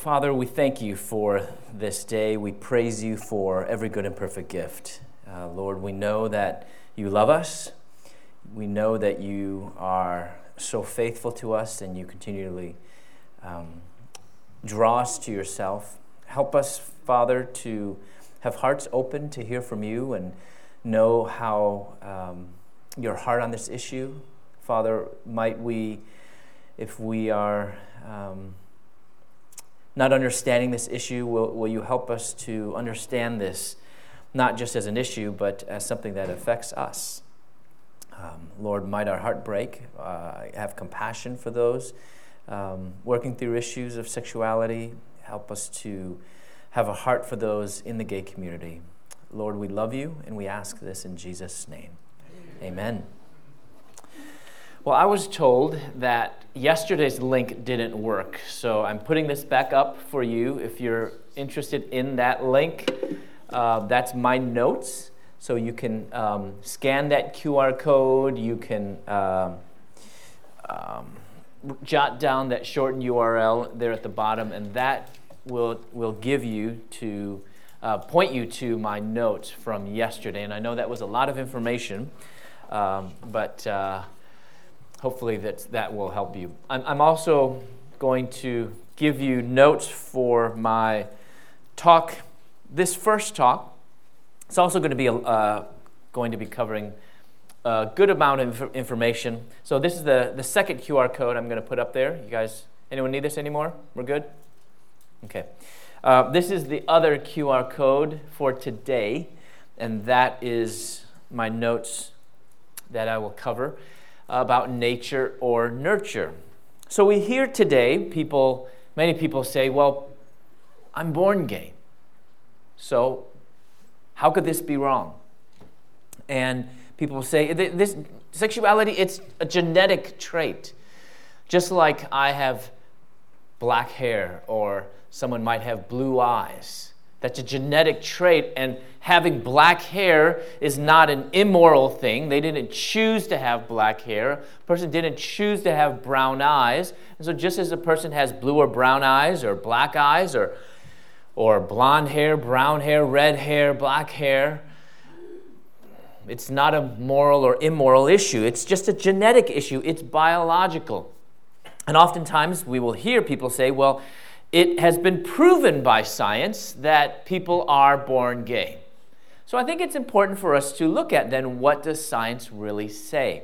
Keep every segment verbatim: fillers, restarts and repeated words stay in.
Father, we thank you for this day. We praise you for every good and perfect gift. Uh, Lord, we know that you love us. We know that you are so faithful to us and you continually um, draw us to yourself. Help us, Father, to have hearts open to hear from you and know how um, your heart on this issue. Father, might we, if we are um, not understanding this issue, will, will you help us to understand this not just as an issue, but as something that affects us. Um, Lord, might our heart break, uh, have compassion for those um, working through issues of sexuality. Help us to have a heart for those in the gay community. Lord, we love you, and we ask this in Jesus' name. Amen. Amen. Well, I was told that yesterday's link didn't work, so I'm putting this back up for you. If you're interested in that link, uh, that's my notes. So you can um, scan that Q R code. You can um, um, jot down that shortened U R L there at the bottom, and that will will give you to uh, point you to my notes from yesterday. And I know that was a lot of information, um, but uh, hopefully that that will help you. I'm, I'm also going to give you notes for my talk. This first talk. It's also going to be uh, going to be covering a good amount of inf- information. So this is the, the second Q R code I'm going to put up there. You guys, anyone need this anymore? We're good? Okay. Uh, this is the other Q R code for today, and that is my notes that I will cover about nature or nurture. So we hear today people, many people say, well, I'm born gay. So how could this be wrong? And people say, this sexuality, it's a genetic trait. Just like I have black hair or someone might have blue eyes. That's a genetic trait, and having black hair is not an immoral thing. They didn't choose to have black hair. A person didn't choose to have brown eyes. And so just as a person has blue or brown eyes or black eyes or or blonde hair, brown hair, red hair, black hair. It's not a moral or immoral issue. It's just a genetic issue. It's biological. And oftentimes we will hear people say, well, it has been proven by science that people are born gay. So I think it's important for us to look at then what does science really say?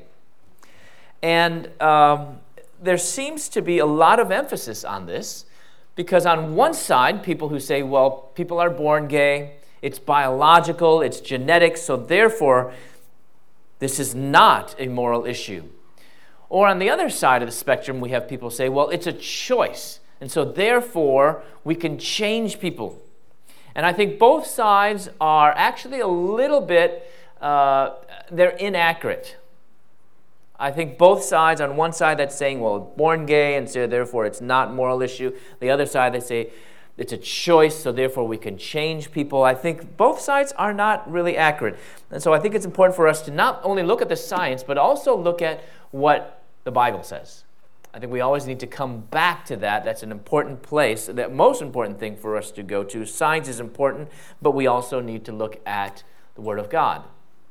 And um, there seems to be a lot of emphasis on this. Because on one side, people who say, well, people are born gay, it's biological, it's genetic, so therefore, this is not a moral issue. Or on the other side of the spectrum, we have people say, well, it's a choice, and so therefore, we can change people. And I think both sides are actually a little bit, uh, they're inaccurate. I think both sides, on one side that's saying, well, born gay, and so therefore it's not a moral issue. The other side, they say it's a choice, so therefore we can change people. I think both sides are not really accurate. And so I think it's important for us to not only look at the science, but also look at what the Bible says. I think we always need to come back to that. That's an important place, that most important thing for us to go to. Science is important, but we also need to look at the Word of God.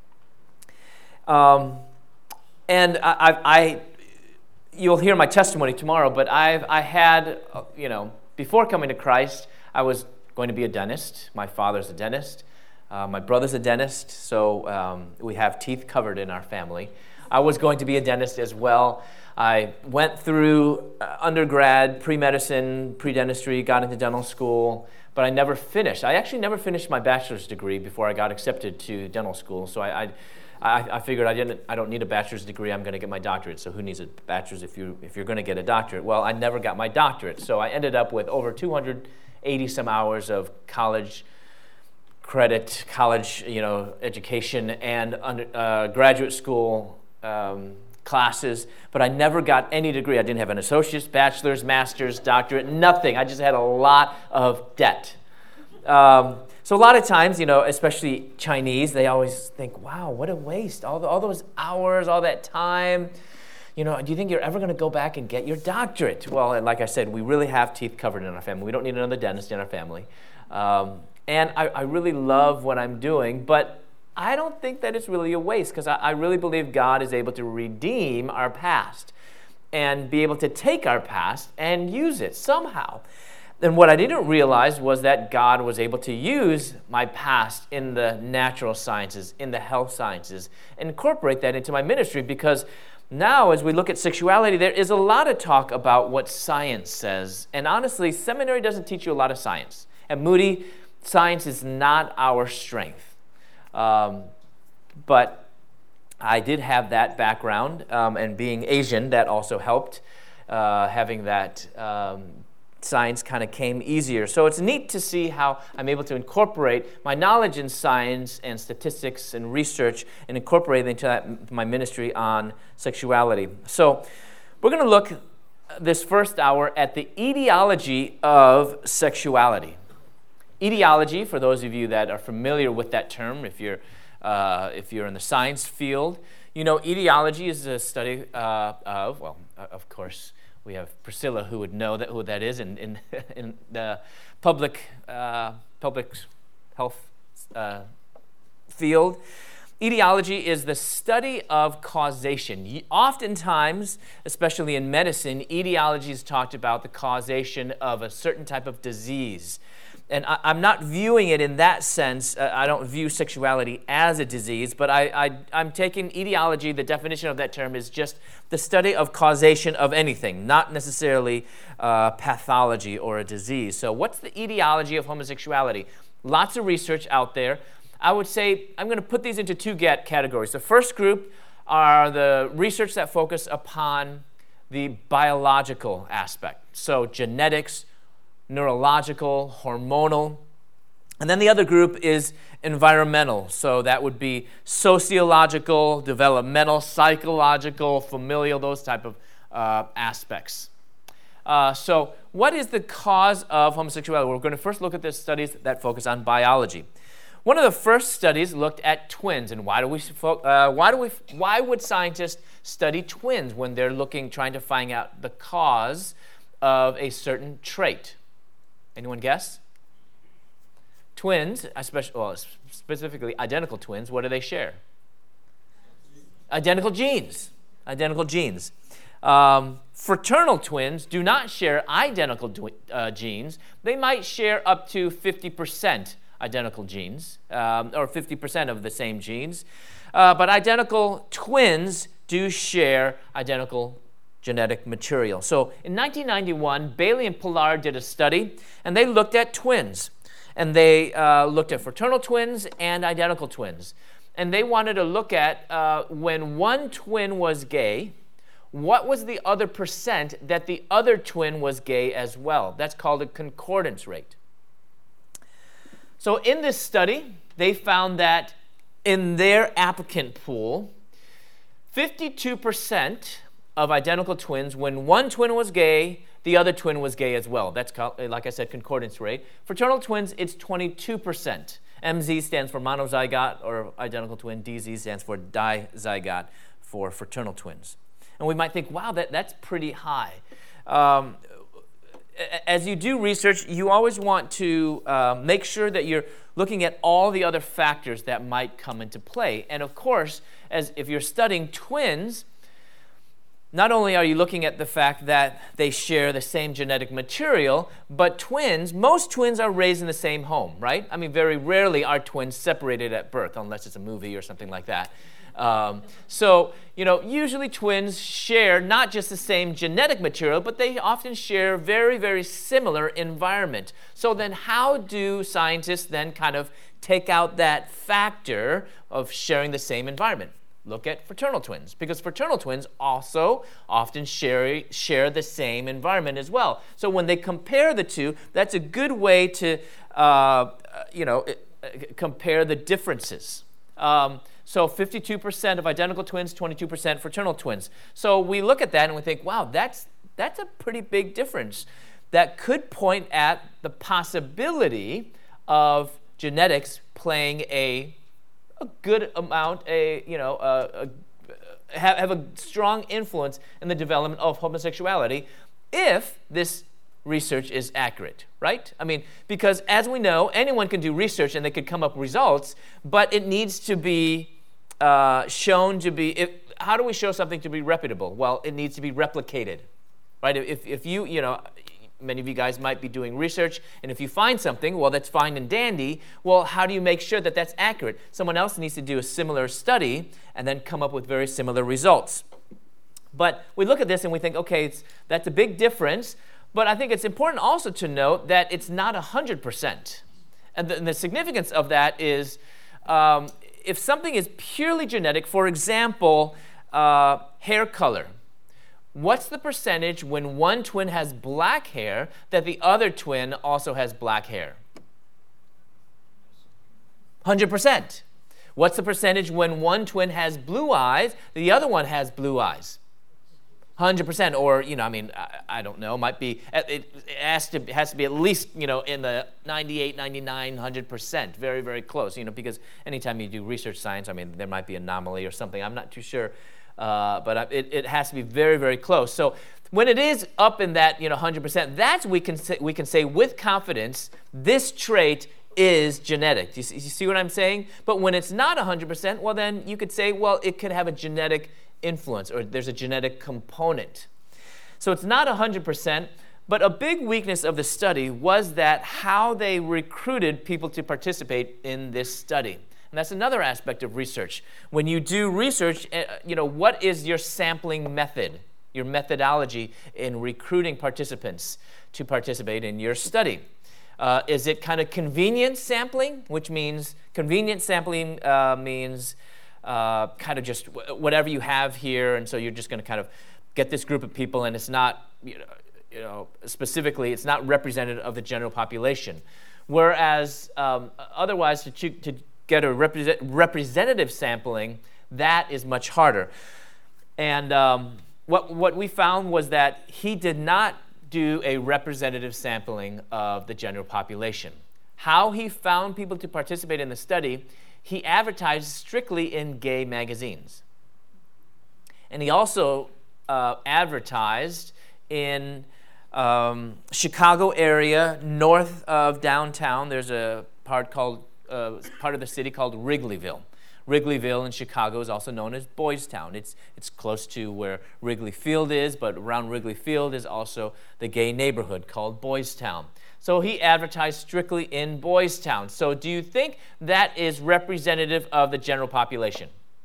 Um... And I, I, you'll hear my testimony tomorrow, but I've, I had, you know, before coming to Christ, I was going to be a dentist. My father's a dentist. Uh, my brother's a dentist, so um, we have teeth covered in our family. I was going to be a dentist as well. I went through uh, undergrad, pre-medicine, pre-dentistry, got into dental school, but I never finished. I actually never finished my bachelor's degree before I got accepted to dental school, so I... I I, I figured I didn't. I don't need a bachelor's degree. I'm going to get my doctorate. So who needs a bachelor's if you if you're going to get a doctorate? Well, I never got my doctorate. So I ended up with over two hundred eighty some hours of college credit, college you know education, and under, uh, graduate school um, classes. But I never got any degree. I didn't have an associate's, bachelor's, master's, doctorate, nothing. I just had a lot of debt. Um, So a lot of times, you know, especially Chinese, they always think, wow, what a waste. All, the, all those hours, all that time, you know, do you think you're ever going to go back and get your doctorate? Well, and like I said, we really have teeth covered in our family. We don't need another dentist in our family. Um, and I, I really love what I'm doing, but I don't think that it's really a waste, because I, I really believe God is able to redeem our past and be able to take our past and use it somehow. And what I didn't realize was that God was able to use my past in the natural sciences, in the health sciences, and incorporate that into my ministry, because now, as we look at sexuality, there is a lot of talk about what science says. And honestly, seminary doesn't teach you a lot of science. At Moody, science is not our strength. Um, but I did have that background, um, and being Asian, that also helped. Uh, having that um, science kind of came easier. So it's neat to see how I'm able to incorporate my knowledge in science and statistics and research and incorporate it into that, my ministry on sexuality. So we're going to look this first hour at the etiology of sexuality. Etiology, for those of you that are familiar with that term, if you're uh, if you're in the science field, you know etiology is a study uh, of, well, of course, we have Priscilla who would know that who that is in in, in the public uh, public health uh, field. Etiology is the study of causation. Oftentimes, especially in medicine, etiology is talked about the causation of a certain type of disease. And I, I'm not viewing it in that sense. Uh, I don't view sexuality as a disease, but I, I, I'm taking etiology, the definition of that term is just the study of causation of anything, not necessarily uh, pathology or a disease. So what's the etiology of homosexuality? Lots of research out there. I would say I'm going to put these into two categories. The first group are the research that focus upon the biological aspect. So genetics, neurological, hormonal. And then the other group is environmental. So that would be sociological, developmental, psychological, familial, those type of uh, aspects. Uh, so what is the cause of homosexuality? We're going to first look at the studies that focus on biology. One of the first studies looked at twins, and why do we? Uh, why do we? Why would scientists study twins when they're looking, trying to find out the cause of a certain trait? Anyone guess? Twins, especially, well, specifically identical twins. What do they share? Identical genes. Identical genes. Um, fraternal twins do not share identical twi- uh, genes. They might share up to fifty percent. Identical genes, um, or fifty percent of the same genes. Uh, but identical twins do share identical genetic material. So in nineteen ninety-one, Bailey and Pollard did a study, and they looked at twins. And they uh, looked at fraternal twins and identical twins. And they wanted to look at uh, when one twin was gay, what was the other percent that the other twin was gay as well? That's called a concordance rate. So in this study, they found that in their applicant pool, fifty-two percent of identical twins, when one twin was gay, the other twin was gay as well. That's called, like I said, concordance rate. Fraternal twins, it's twenty-two percent. M Z stands for monozygote or identical twin. D Z stands for dizygote for fraternal twins. And we might think, wow, that, that's pretty high. Um, As you do research, you always want to uh, make sure that you're looking at all the other factors that might come into play. And of course, as if you're studying twins, not only are you looking at the fact that they share the same genetic material, but twins, most twins are raised in the same home, right? I mean, very rarely are twins separated at birth, unless it's a movie or something like that. Um, so, you know, usually twins share not just the same genetic material, but they often share very, very similar environment. So then how do scientists then kind of take out that factor of sharing the same environment? Look at fraternal twins, because fraternal twins also often share, share the same environment as well. So when they compare the two, that's a good way to, uh, you know, compare the differences. Um, So fifty-two percent of identical twins, twenty-two percent fraternal twins. So we look at that and we think, wow, that's that's a pretty big difference. That could point at the possibility of genetics playing a, a good amount, a you know, a, a, have, have a strong influence in the development of homosexuality if this research is accurate, right? I mean, because as we know, anyone can do research and they could come up with results, but it needs to be uh, shown to be, if, how do we show something to be reputable? Well, it needs to be replicated, right? If, if you, you know, many of you guys might be doing research, and if you find something, well, that's fine and dandy. Well, how do you make sure that that's accurate? Someone else needs to do a similar study and then come up with very similar results. But we look at this and we think, okay, it's, that's a big difference. But I think it's important also to note that it's not one hundred percent. And the, and the significance of that is um, if something is purely genetic, for example, uh, hair color, what's the percentage when one twin has black hair that the other twin also has black hair? one hundred percent. What's the percentage when one twin has blue eyes, the other one has blue eyes? one hundred percent, or, you know, I mean, I, I don't know, might be, it has to, has to be at least, you know, in the ninety-eight, ninety-nine, one hundred percent, very, very close, you know, because anytime you do research science, I mean, there might be an anomaly or something, I'm not too sure, uh, but it, it has to be very, very close. So when it is up in that, you know, one hundred percent, that's we can say, we can say with confidence, this trait is genetic. Do you see, you see what I'm saying? But when it's not one hundred percent, well, then you could say, well, it could have a genetic influence, or there's a genetic component. So it's not one hundred percent, but a big weakness of the study was that how they recruited people to participate in this study. And that's another aspect of research. When you do research, you know, what is your sampling method, your methodology in recruiting participants to participate in your study? Uh, is it kind of convenience sampling, which means convenience sampling uh, means Uh, kind of just whatever you have here, and so you're just going to kind of get this group of people, and it's not, you know, you know, specifically, it's not representative of the general population. Whereas um, otherwise, to, cho- to get a represent- representative sampling, that is much harder. And um, what what we found was that he did not do a representative sampling of the general population. How he found people to participate in the study, he advertised strictly in gay magazines. And he also uh, advertised in um, Chicago area, north of downtown. There's a part called uh, part of the city called Wrigleyville. Wrigleyville in Chicago is also known as Boys Town. It's it's close to where Wrigley Field is, but around Wrigley Field is also the gay neighborhood called Boys Town. So he advertised strictly in Boys Town. So do you think that is representative of the general population?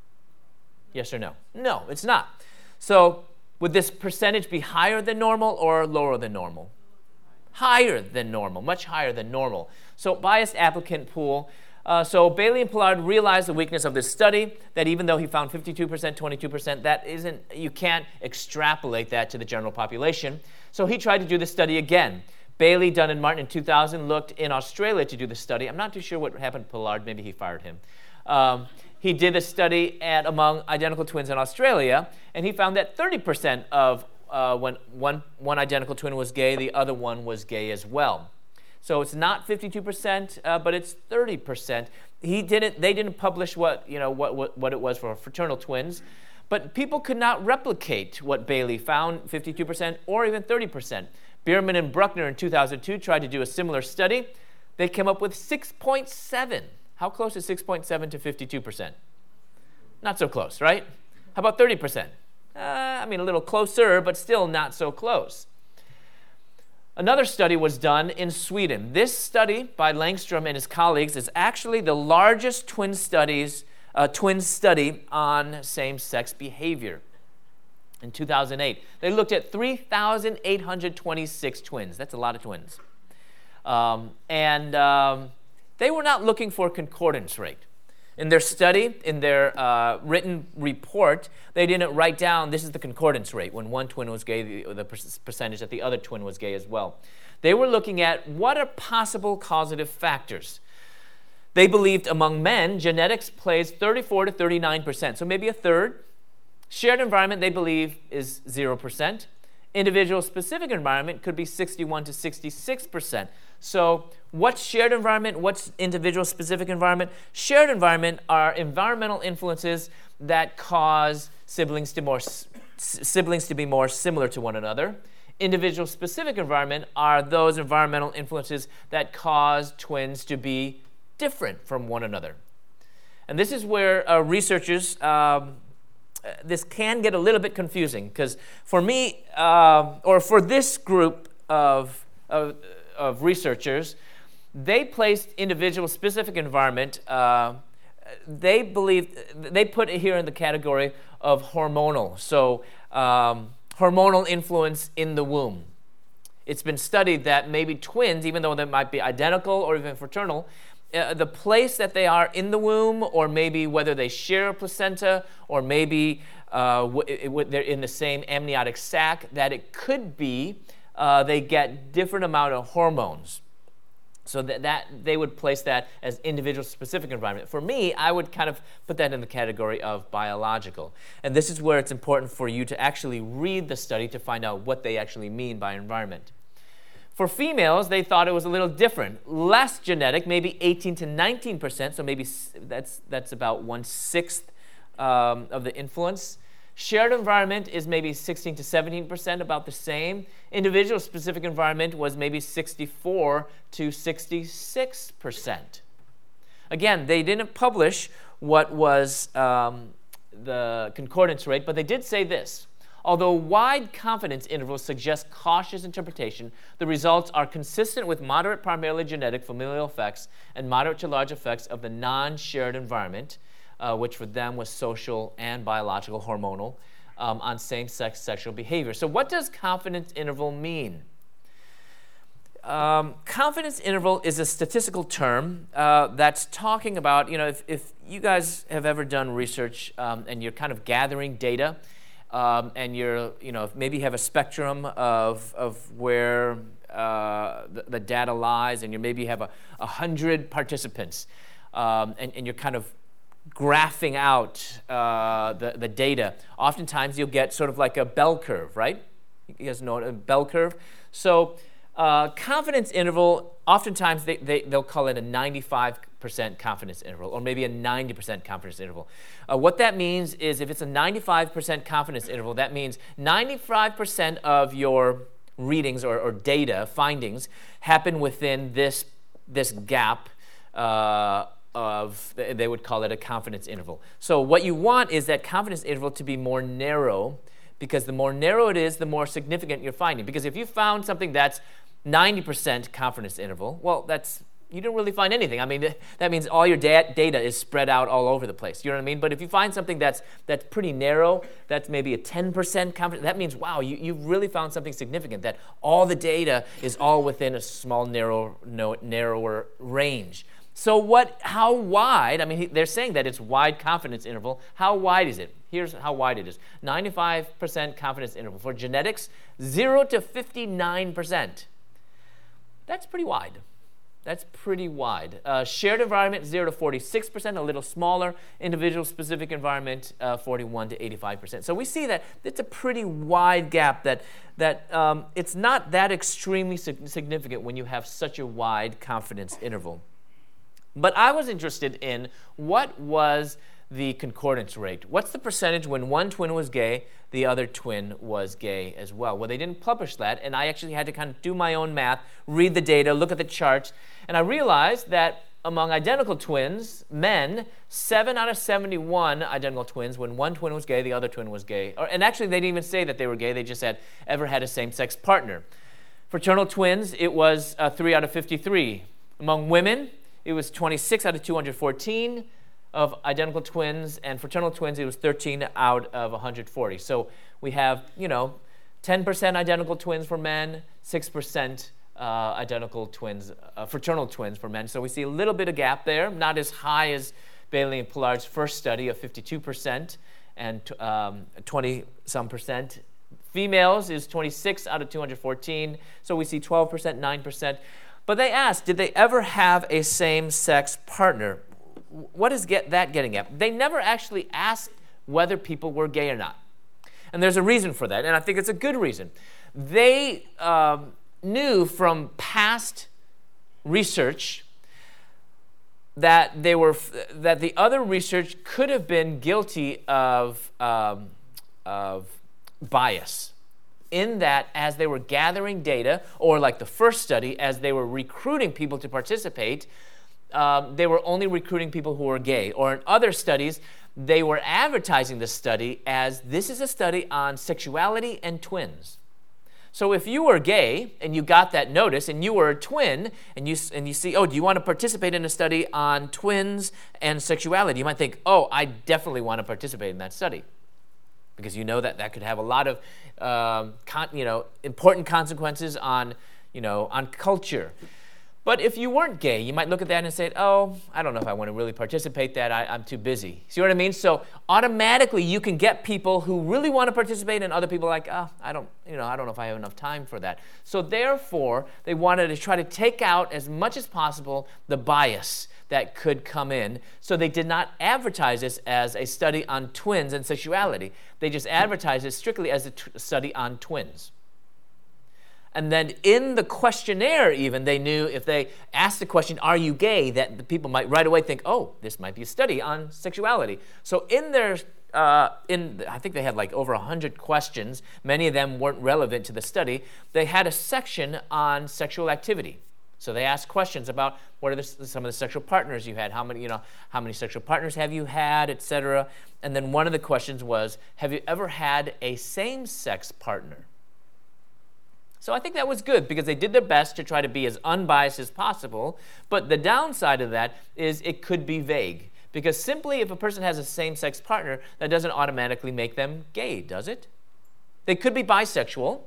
Yes or no? No, it's not. So would this percentage be higher than normal or lower than normal? Higher than normal, much higher than normal. So biased applicant pool. Uh, so Bailey and Pollard realized the weakness of this study, that even though he found fifty-two percent, twenty-two percent, that isn't, you can't extrapolate that to the general population. So he tried to do the study again. Bailey, Dunn, and Martin in two thousand looked in Australia to do the study. I'm not too sure what happened to Pollard. Maybe he fired him. Um, he did the study at, among identical twins in Australia, and he found that thirty percent of uh, when one, one identical twin was gay, the other one was gay as well. So it's not fifty-two percent, uh, but it's thirty percent. He didn't. They didn't publish what you know what, what what it was for fraternal twins, but people could not replicate what Bailey found, fifty-two percent or even thirty percent. Bierman and Bruckner in two thousand two tried to do a similar study. They came up with six point seven. How close is six point seven to fifty-two percent? Not so close, right? How about thirty percent? Uh, I mean, a little closer, but still not so close. Another study was done in Sweden. This study by Langstrom and his colleagues is actually the largest twin studies, uh, twin study on same-sex behavior. In two thousand eight, they looked at three thousand eight hundred twenty-six twins. That's a lot of twins. Um, and um, they were not looking for concordance rate. In their study, in their uh, written report, they didn't write down this is the concordance rate when one twin was gay, the, the percentage that the other twin was gay as well. They were looking at what are possible causative factors. They believed among men, genetics plays thirty-four to thirty-nine percent, so maybe a third. Shared environment, they believe, is zero percent. Individual-specific environment could be sixty-one to sixty-six percent. So what's shared environment? What's individual-specific environment? Shared environment are environmental influences that cause siblings to more s- siblings to be more similar to one another. Individual specific environment are those environmental influences that cause twins to be different from one another. And this is where uh, researchers, um, this can get a little bit confusing, because for me, uh, or for this group of, of, of researchers, they placed individual specific environment, uh, they believe, they put it here in the category of hormonal. So um, hormonal influence in the womb. It's been studied that maybe twins, even though they might be identical or even fraternal, uh, the place that they are in the womb, or maybe whether they share a placenta, or maybe uh, w- it, they're in the same amniotic sac, that it could be uh, they get different amount of hormones. So that, that they would place that as individual specific environment. For me, I would kind of put that in the category of biological. And this is where it's important for you to actually read the study to find out what they actually mean by environment. For females, they thought it was a little different. Less genetic, maybe eighteen to nineteen percent, so maybe that's, that's about one-sixth um, of the influence. Shared environment is maybe sixteen to seventeen percent, about the same. Individual specific environment was maybe sixty-four to sixty-six percent. Again, they didn't publish what was um, the concordance rate, but they did say this. Although wide confidence intervals suggest cautious interpretation, the results are consistent with moderate, primarily genetic familial effects and moderate to large effects of the non-shared environment, uh, which for them was social and biological hormonal, um, on same-sex sexual behavior. So what does confidence interval mean? Um, confidence interval is a statistical term uh, that's talking about, you know, if, if you guys have ever done research um, and you're kind of gathering data, Um, and you're, you know, maybe you have a spectrum of of where uh, the, the data lies, and you maybe have a, a hundred participants, um, and, and you're kind of graphing out uh, the, the data. Oftentimes you'll get sort of like a bell curve, right? You guys know a bell curve? So uh, confidence interval, oftentimes they, they, they'll call it a ninety-five percent confidence interval, or maybe a ninety percent confidence interval. Uh, what that means is if it's a ninety-five percent confidence interval, that means ninety-five percent of your readings or, or data findings happen within this, this gap uh, of, they would call it a confidence interval. So what you want is that confidence interval to be more narrow, because the more narrow it is, the more significant you're finding. Because if you found something that's ninety percent confidence interval, well, that's you don't really find anything. I mean, that means all your da- data is spread out all over the place. You know what I mean? But if you find something that's that's pretty narrow, that's maybe a ten percent confidence, that means, wow, you, you've really found something significant, that all the data is all within a small, narrow, no, narrower range. So what? How wide? I mean, they're saying that it's wide confidence interval. How wide is it? Here's how wide it is. ninety-five percent confidence interval. For genetics, zero to fifty-nine percent. That's pretty wide. That's pretty wide. Uh, shared environment, zero to forty-six percent, a little smaller. Individual specific environment, uh, forty-one to eighty-five percent. So we see that it's a pretty wide gap, that, that um, it's not that extremely significant when you have such a wide confidence interval. But I was interested in what was the concordance rate. What's the percentage when one twin was gay, the other twin was gay as well? Well, they didn't publish that, and I actually had to kind of do my own math, read the data, look at the charts, and I realized that among identical twins, men, seven out of seventy-one identical twins, when one twin was gay, the other twin was gay. Or, and actually, they didn't even say that they were gay, they just said, ever had a same-sex partner. Fraternal twins, it was uh, three out of fifty-three. Among women, it was twenty-six out of two hundred fourteen of identical twins, and fraternal twins, it was thirteen out of one hundred forty. So we have, you know, ten percent identical twins for men, six percent uh, identical twins, uh, fraternal twins for men. So we see a little bit of gap there, not as high as Bailey and Pollard's first study of fifty-two percent and um, twenty-some percent. Females is twenty-six out of two hundred fourteen, so we see twelve percent, nine percent. But they asked, did they ever have a same-sex partner? What is get that getting at? They never actually asked whether people were gay or not. And there's a reason for that, and I think it's a good reason. They um, knew from past research that they were that the other research could have been guilty of um, of bias, in that as they were gathering data, or like the first study, as they were recruiting people to participate, um, they were only recruiting people who were gay. Or in other studies, they were advertising the study as, this is a study on sexuality and twins. So if you were gay and you got that notice and you were a twin and you and you see, oh, do you want to participate in a study on twins and sexuality? You might think, oh, I definitely want to participate in that study, because you know that that could have a lot of um, con, you know important consequences on you know on culture. But if you weren't gay, you might look at that and say, oh, I don't know if I want to really participate that. I, I'm too busy. See what I mean? So automatically you can get people who really want to participate and other people like, oh, I don't, you know, I don't know if I have enough time for that. So therefore, they wanted to try to take out as much as possible the bias that could come in. So they did not advertise this as a study on twins and sexuality. They just advertised it strictly as a t- study on twins. And then in the questionnaire even, they knew if they asked the question, are you gay, that the people might right away think, oh, this might be a study on sexuality. So in their, uh, in I think they had like over one hundred questions. Many of them weren't relevant to the study. They had a section on sexual activity. So they asked questions about what are the, some of the sexual partners you had, how many, you know, how many sexual partners have you had, et cetera. And then one of the questions was, have you ever had a same-sex partner? So I think that was good, because they did their best to try to be as unbiased as possible. But the downside of that is it could be vague, because simply if a person has a same-sex partner, that doesn't automatically make them gay, does it? They could be bisexual,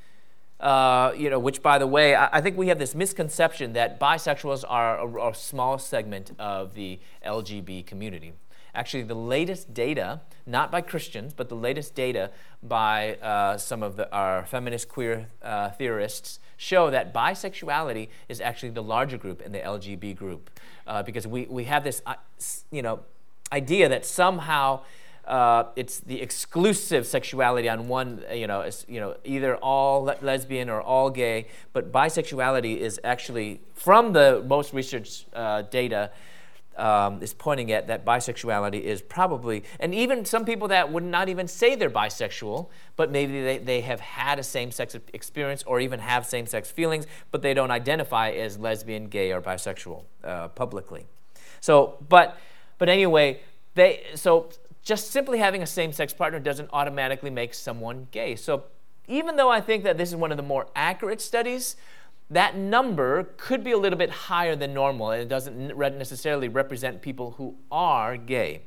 uh, you know, which, by the way, I, I think we have this misconception that bisexuals are a, a small segment of the L G B T community. Actually, the latest data, not by Christians, but the latest data by uh, some of the, our feminist queer uh, theorists show that bisexuality is actually the larger group in the L G B T group, uh, because we, we have this uh, you know idea that somehow uh, it's the exclusive sexuality on one, you know, you know either all le- lesbian or all gay, but bisexuality is actually, from the most research uh, data, Um, is pointing at that bisexuality is probably, and even some people that would not even say they're bisexual, but maybe they, they have had a same-sex experience or even have same-sex feelings, but they don't identify as lesbian, gay, or bisexual uh, publicly. So, but but anyway, they so just simply having a same-sex partner doesn't automatically make someone gay. So even though I think that this is one of the more accurate studies, that number could be a little bit higher than normal, and it doesn't necessarily represent people who are gay.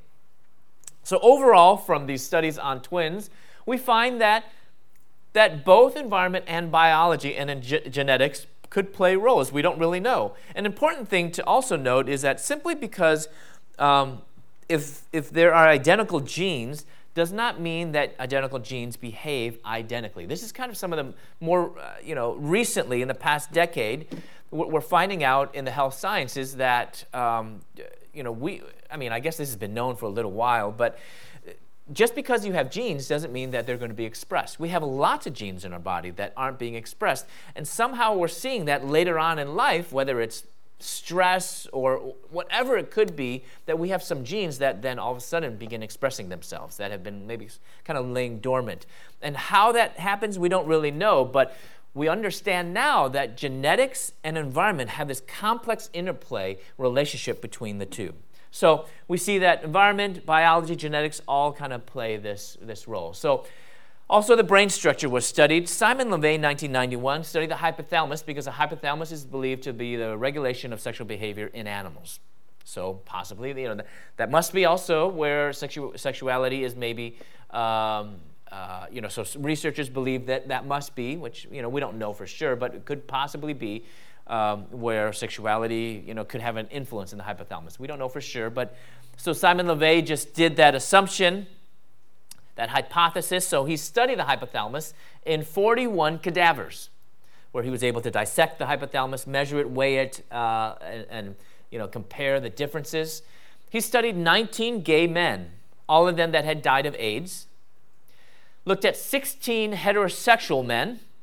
So overall, from these studies on twins, we find that, that both environment and biology and ge- genetics could play roles. We don't really know. An important thing to also note is that simply because um, if, if there are identical genes, does not mean that identical genes behave identically. This is kind of some of the more, uh, you know, recently in the past decade, we're finding out in the health sciences that, um, you know, we, I mean, I guess this has been known for a little while, but just because you have genes doesn't mean that they're going to be expressed. We have lots of genes in our body that aren't being expressed, and somehow we're seeing that later on in life, whether it's stress or whatever it could be, that we have some genes that then all of a sudden begin expressing themselves, that have been maybe kind of laying dormant. And how that happens, we don't really know, but we understand now that genetics and environment have this complex interplay relationship between the two. So we see that environment, biology, genetics all kind of play this, this role. So also, the brain structure was studied. Simon LeVay, nineteen ninety-one, studied the hypothalamus, because the hypothalamus is believed to be the regulation of sexual behavior in animals. So possibly, you know, that must be also where sexu- sexuality is maybe, um, uh, you know, so researchers believe that that must be, which, you know, we don't know for sure, but it could possibly be um, where sexuality, you know, could have an influence in the hypothalamus. We don't know for sure, but so Simon LeVay just did that assumption, that hypothesis. So he studied the hypothalamus in forty-one cadavers, where he was able to dissect the hypothalamus, measure it, weigh it, uh, and, and you know compare the differences. He studied nineteen gay men, all of them that had died of AIDS. Looked at sixteen heterosexual men,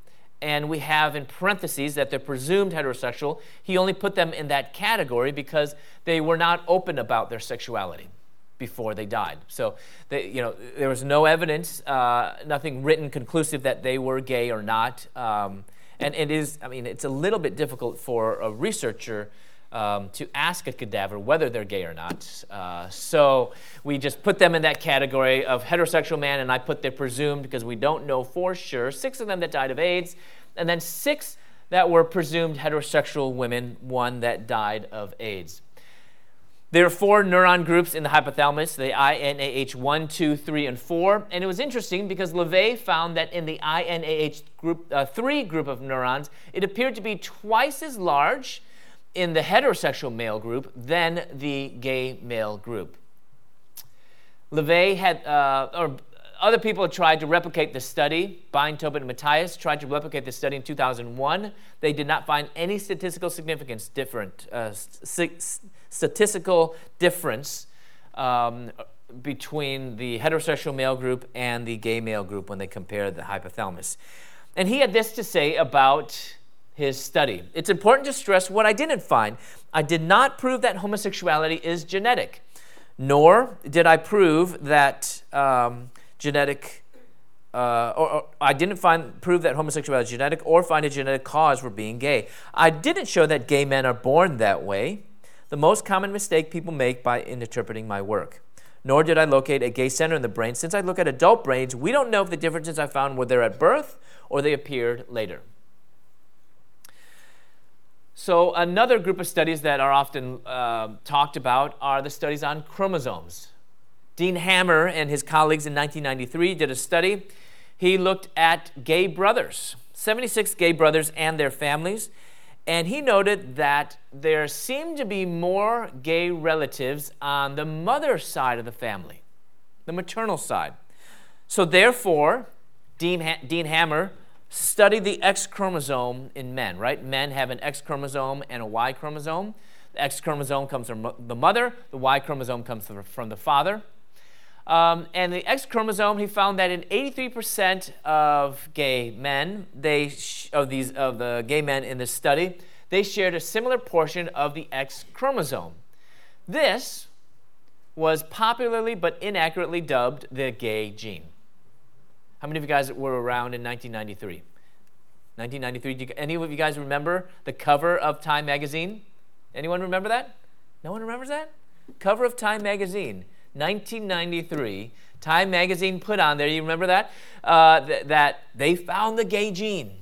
and we have in parentheses that they're presumed heterosexual. He only put them in that category because they were not open about their sexuality before they died. So, they, you know, there was no evidence, uh, nothing written conclusive that they were gay or not. Um, and it is, I mean, it's a little bit difficult for a researcher um, to ask a cadaver whether they're gay or not. Uh, so we just put them in that category of heterosexual man, and I put they're presumed because we don't know for sure. Six of them that died of AIDS, and then six that were presumed heterosexual women, one that died of AIDS. There are four neuron groups in the hypothalamus, the I N A H one, two, three, and four. And it was interesting because LeVay found that in the I N A H group, uh, three group of neurons, it appeared to be twice as large in the heterosexual male group than the gay male group. LeVay had, uh, or other people had tried to replicate the study. Bein, Tobin, and Matthias tried to replicate the study in two thousand one. They did not find any statistical significance different, uh, st- statistical difference um, between the heterosexual male group and the gay male group when they compared the hypothalamus. And he had this to say about his study. It's important to stress what I didn't find. I did not prove that homosexuality is genetic, nor did I prove that um, genetic, uh, or, or I didn't find prove that homosexuality is genetic or find a genetic cause for being gay. I didn't show that gay men are born that way, the most common mistake people make by interpreting my work. Nor did I locate a gay center in the brain. Since I look at adult brains, we don't know if the differences I found were there at birth or they appeared later. So another group of studies that are often uh, talked about are the studies on chromosomes. Dean Hammer and his colleagues in nineteen ninety-three did a study. He looked at gay brothers, seventy-six gay brothers and their families, and he noted that there seemed to be more gay relatives on the mother's side of the family, the maternal side. So therefore, Dean, ha- Dean Hammer studied the X chromosome in men, right? Men have an X chromosome and a Y chromosome. The X chromosome comes from the mother. The Y chromosome comes from the father. Um, and the X chromosome, he found that in eighty-three percent of gay men, they sh- of these of the gay men in this study, they shared a similar portion of the X chromosome. This was popularly but inaccurately dubbed the gay gene. How many of you guys were around in nineteen ninety-three? nineteen ninety-three. Do you, any of you guys remember the cover of Time magazine? Anyone remember that? No one remembers that? Cover of Time magazine. nineteen ninety-three, Time magazine put on there, you remember that? Uh, th- that they found the gay gene.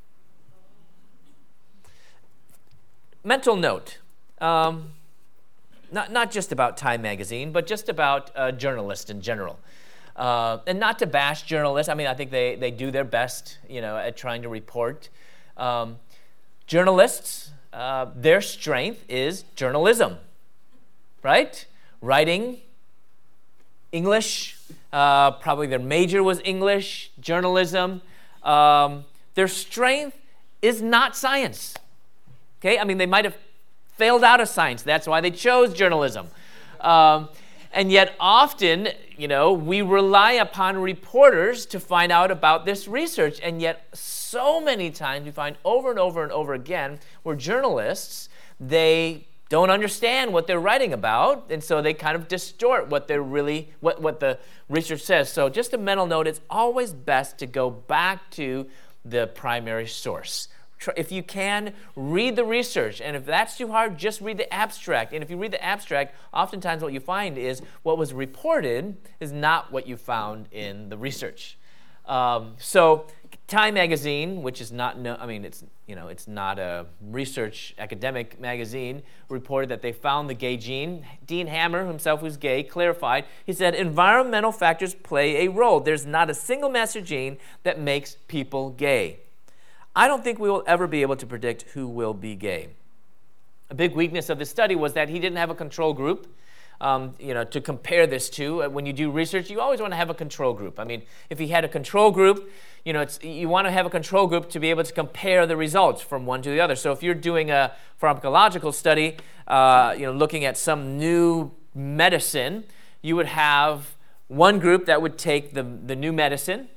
Mental note, um, not, not just about Time magazine, but just about uh, journalists in general. Uh, and not to bash journalists. I mean, I think they, they do their best, you know, at trying to report. Um, journalists, uh, their strength is journalism, right? Writing, English, uh, probably their major was English, journalism. Um, their strength is not science. Okay, I mean, they might have failed out of science. That's why they chose journalism. Um, and yet often, you know, we rely upon reporters to find out about this research. And yet so many times we find over and over and over again where journalists, they don't understand what they're writing about, and so they kind of distort what they're really, what, what the research says. So just a mental note, it's always best to go back to the primary source. If you can, read the research, and if that's too hard, just read the abstract. And if you read the abstract, oftentimes what you find is what was reported is not what you found in the research. Um, so Time magazine, which is not, no, I mean, it's, you know, it's not a research academic magazine, reported that they found the gay gene. Dean Hammer, himself who's gay, clarified. He said, environmental factors play a role. There's not a single master gene that makes people gay. I don't think we will ever be able to predict who will be gay. A big weakness of this study was that he didn't have a control group. Um, you know, to compare this to. When you do research, you always want to have a control group. I mean, if he had a control group, you know, it's, you want to have a control group to be able to compare the results from one to the other. So if you're doing a pharmacological study, uh, you know, looking at some new medicine, you would have one group that would take the, the new medicine,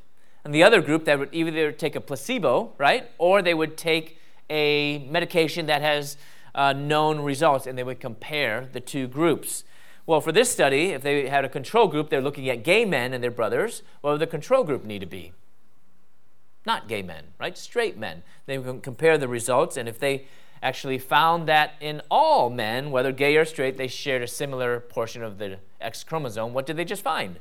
And the other group that would either take a placebo, right, or they would take a medication that has uh, known results, and they would compare the two groups. Well, for this study, if they had a control group, they're looking at gay men and their brothers. What would the control group need to be? Not gay men, right? Straight men. They would compare the results, and if they actually found that in all men, whether gay or straight, they shared a similar portion of the X chromosome, what did they just find?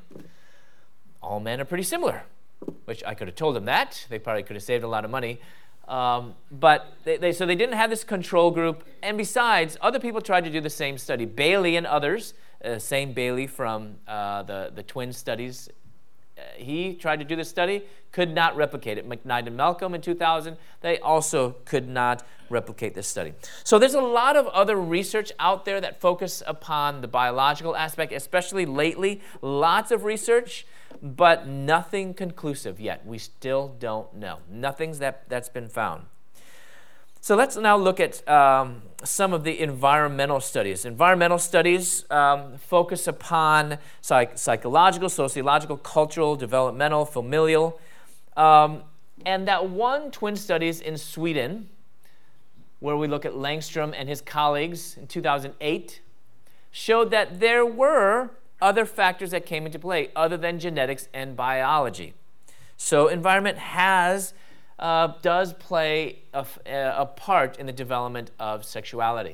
All men are pretty similar, which I could have told them that. They probably could have saved a lot of money. Um, but they, they, so they didn't have this control group. And besides, other people tried to do the same study. Bailey and others, uh, same Bailey from uh, the, the twin studies, uh, he tried to do the study, could not replicate it. McKnight and Malcolm in two thousand, they also could not replicate this study. So there's a lot of other research out there that focus upon the biological aspect, especially lately. Lots of research, but nothing conclusive yet. We still don't know. Nothing's that, that's been found. So let's now look at um, some of the environmental studies. Environmental studies um, focus upon psych- psychological, sociological, cultural, developmental, familial. Um, and that one twin studies in Sweden, where we look at Langstrom and his colleagues in two thousand eight, showed that there were other factors that came into play other than genetics and biology. So environment has, uh, does play a, a part in the development of sexuality.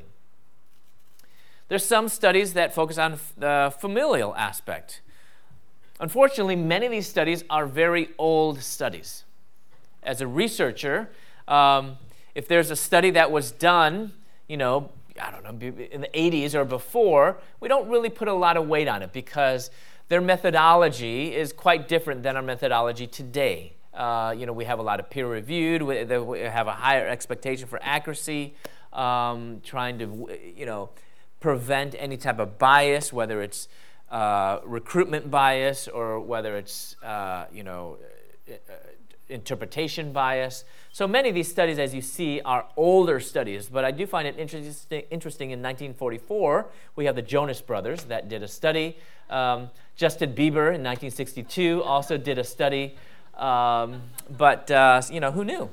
There's some studies that focus on the familial aspect. Unfortunately, many of these studies are very old studies. As a researcher, um, if there's a study that was done, you know, I don't know, in the eighties or before, we don't really put a lot of weight on it because their methodology is quite different than our methodology today. Uh, you know, we have a lot of peer-reviewed, we, we have a higher expectation for accuracy, um, trying to, you know, prevent any type of bias, whether it's uh, recruitment bias or whether it's, uh, you know, uh, interpretation bias. So many of these studies, as you see, are older studies, but I do find it interesting, interesting in nineteen forty-four, we have the Jonas Brothers that did a study. Um, Justin Bieber in nineteen sixty-two also did a study, um, but, uh, you know, who knew?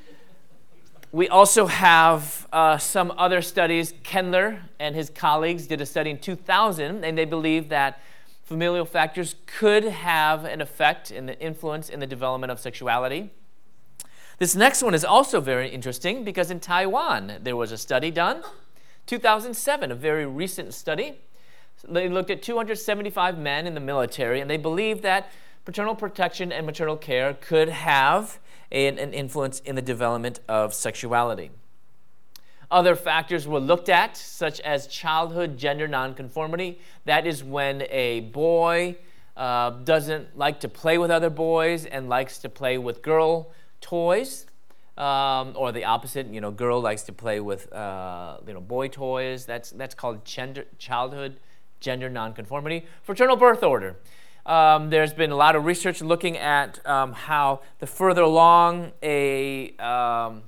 We also have uh, some other studies. Kendler and his colleagues did a study in two thousand, and they believe that familial factors could have an effect in the influence in the development of sexuality. This next one is also very interesting because in Taiwan there was a study done, two thousand seven, a very recent study. They looked at two hundred seventy-five men in the military, and they believed that paternal protection and maternal care could have an, an influence in the development of sexuality. Other factors were looked at, such as childhood gender nonconformity. That is when a boy uh, doesn't like to play with other boys and likes to play with girl toys, um, or the opposite. You know, girl likes to play with uh, you know boy toys. That's that's called gender, childhood gender nonconformity. Fraternal birth order. Um, there's been a lot of research looking at um, how the further along a um,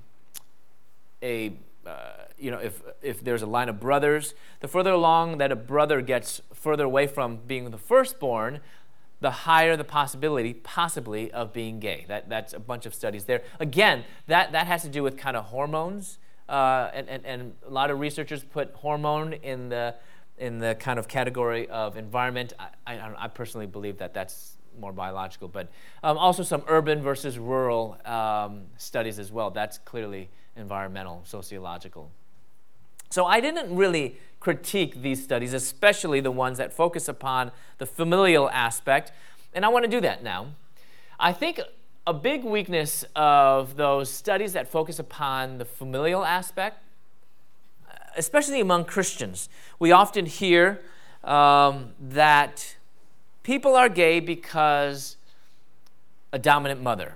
a Uh, you know, if if there's a line of brothers, the further along that a brother gets further away from being the firstborn, the higher the possibility, possibly, of being gay. That that's a bunch of studies there. Again, that, that has to do with kind of hormones, uh, and, and and a lot of researchers put hormone in the in the kind of category of environment. I I, I personally believe that that's more biological, but um, also some urban versus rural um, studies as well. That's clearly environmental, sociological. So I didn't really critique these studies, especially the ones that focus upon the familial aspect, and I want to do that now. I think a big weakness of those studies that focus upon the familial aspect, especially among Christians, we often hear um, that people are gay because a dominant mother